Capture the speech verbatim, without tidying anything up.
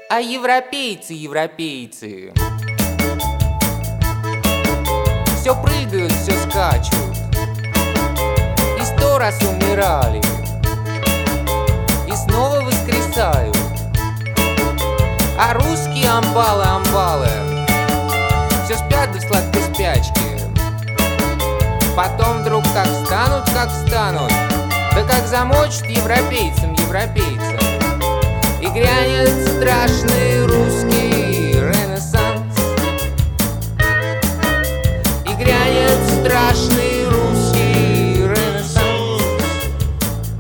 А европейцы, европейцы все прыгают, все скачут, и сто раз умирали, и снова воскресают. А русские амбалы, амбалы все спят до сладкой спячки. Потом вдруг как встанут, как встанут, да как замочат европейцам, европейцам, и грянет страшный